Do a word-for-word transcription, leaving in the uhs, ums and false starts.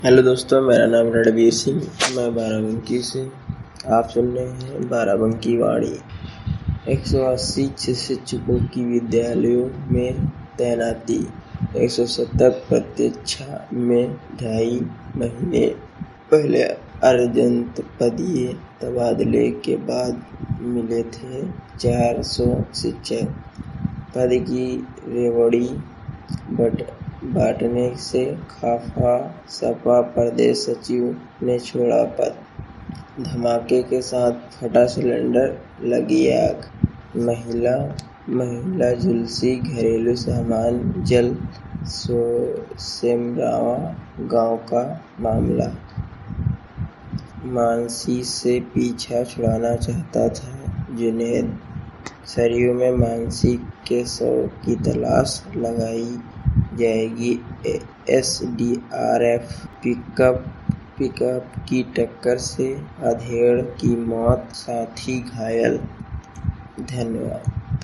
Hello दोस्तों, मेरा नाम रणवीर सिंह। मैं बाराबंकी से। आप सुन रहे हैं बाराबंकी वाणी। एक सौ अस्सी शिक्षकों की विद्यालयों में तैनाती। एक सौ सत्तर प्रतीक्षा में ढाई महीने पहले अर्जनपदीय तबादले के बाद मिले थे चार सौ शिक्षक। पद की रेवड़ी बट बांटने से खफा सपा प्रदेश सचिव ने छोड़ा पद। धमाके के साथ फटा सिलेंडर, लगी आग। महिला महिला झुलसी, घरेलू सामान जल। सेमरावा गांव का मामला। मानसी से पीछा छुड़ाना चाहता था जुनैद। सरयू में मानसी के शव की तलाश लगाई जाएगी। एसडीआरएफ पिकअप पिकअप की टक्कर से अधेड़ की मौत, साथी घायल। धन्यवाद।